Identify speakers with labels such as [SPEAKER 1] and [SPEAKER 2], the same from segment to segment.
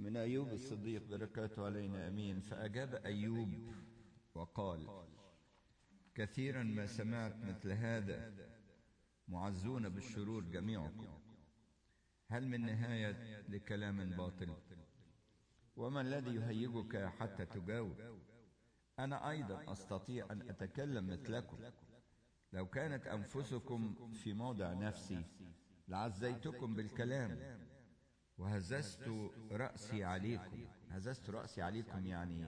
[SPEAKER 1] من أيوب الصديق بركاته علينا أمين. فأجاب أيوب وقال: كثيرا ما سمعت مثل هذا، معزون بالشرور جميعكم، هل من نهاية لكلام باطل؟ وما الذي يهيجك حتى تجاوب؟ أنا أيضا أستطيع أن أتكلم مثلكم. لو كانت أنفسكم في موضع نفسي لعزيتكم بالكلام وهززت رأسي عليكم. هززت رأسي عليكم يعني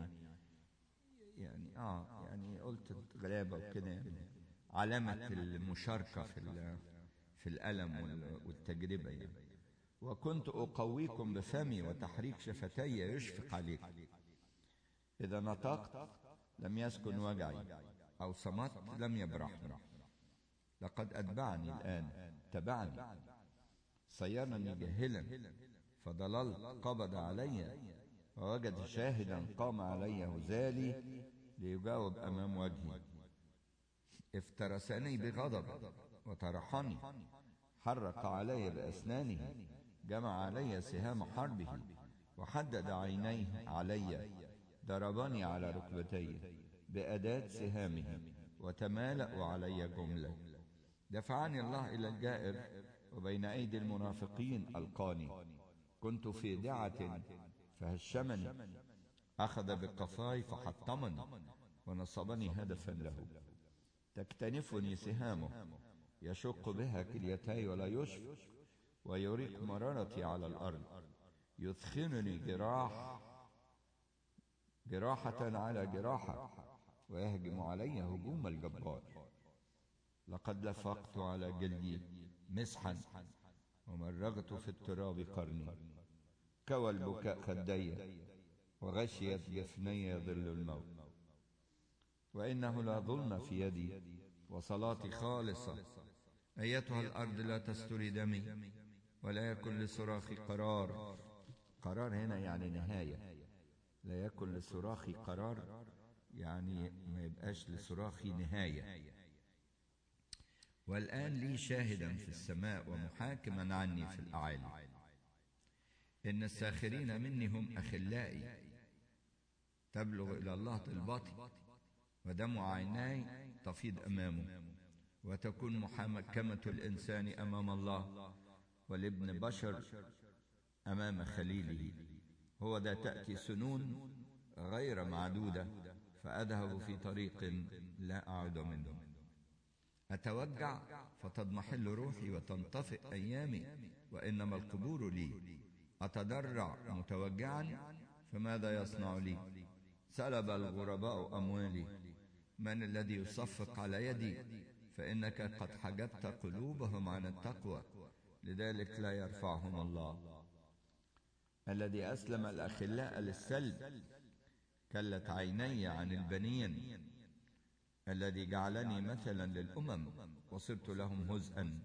[SPEAKER 1] قلت غلابة وكده، يعني علامة المشاركة في الألم والتجربة يعني. وكنت أقويكم بفمي وتحريك شفتي يشفق عليكم. إذا نطقت لم يسكن وجعي، أو صمت لم يبرحني. لقد أتبعني الآن، تبعني، صيرني جاهلا فضللت، قبض علي ووجد شاهدا، قام علي هزالي ليجاوب أمام وجهي. افترسني بغضب وطرحني، حرق علي بأسنانه، جمع علي سهام حربه، وحدد عينيه علي، ضربني على ركبتي بأداة سهامه، وتمالأ علي جملة. دفعني الله إلى الجائر، وبين أيدي المنافقين ألقاني. كنت في دعة فهشمني، أخذ بقفاي فحطمني، ونصبني هدفا له. تكتنفني سهامه، يشق بها كليتي ولا يشفق، ويريق مرارتي على الأرض. يثخنني جراحة على جراحة، ويهجم علي هجوم الجبار. لقد لفقت على جلدي مسحا، ومرغت في التراب قرني. كوى البكاء خدي، وغشيت جفني ظل الموت. وإنه لا ظلم في يدي، وصلاتي خالصة. أيتها الأرض لا تستري دمي، ولا يكن لصراخي قرار. قرار هنا يعني نهاية. لا يكن لصراخي قرار يعني ما يبقاش لصراخي نهاية. والآن لي شاهدا في السماء، ومحاكما عني في الأعالي. إن الساخرين مني هم أخلائي، تبلغ إلى الله طلباتي، ودمع عيناي تفيض أمامه. وتكون محاكمة الإنسان أمام الله، والابن بشر أمام خليله. هو ذا تأتي سنون غير معدودة، فأذهب في طريق لا أعود منه. أتوجع فتضمحل روحي وتنطفئ أيامي، وإنما القبور لي. أتضرع متوجعا، فماذا يصنع لي؟ سلب الغرباء أموالي. من الذي يصفق على يدي؟ فإنك قد حجبت قلوبهم عن التقوى، لذلك لا يرفعهم الله. الذي أسلم الأخلاء للسلب، كلت عيني عن البنين. الذي جعلني مثلا للأمم، وصرت لهم هزءا.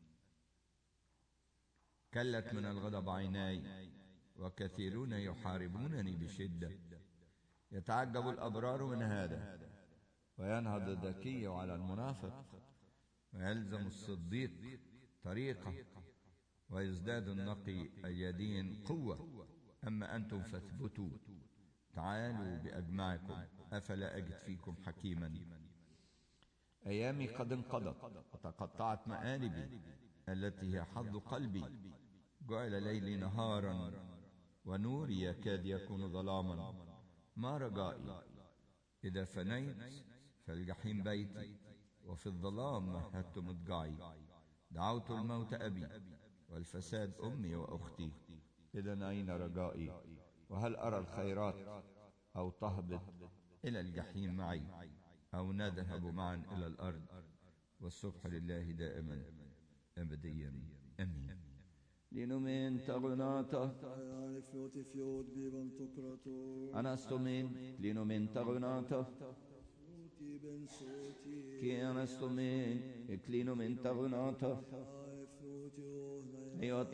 [SPEAKER 1] كلت من الغضب عيناي، وكثيرون يحاربونني بشدة. يتعجب الأبرار من هذا، وينهض الذكي على المنافق، ويلزم الصديق طريقه، ويزداد النقي اليدين قوة. أما أنتم فاثبتوا، تعالوا بأجمعكم، أفلا أجد فيكم حكيما. أيامي قد انقضت، وتقطعت مآربي التي هي حظ قلبي. جعل ليلي نهارا، ونوري يكاد يكون ظلاما. ما رجائي؟ إذا فنيت فالجحيم بيتي، وفي الظلام مهدت مضجعي. دعوت الموت أبي، والفساد أمي وأختي. إذن أين رجائي؟ وهل أرى الخيرات؟ أو تهبط إلى الجحيم معي، أو نذهب معا إلى الأرض. والصبح لله دائما أبديا أمين.
[SPEAKER 2] لنمين تغناته أنستمين لنمين تغناته كي أنستمين إكلينمين تغناته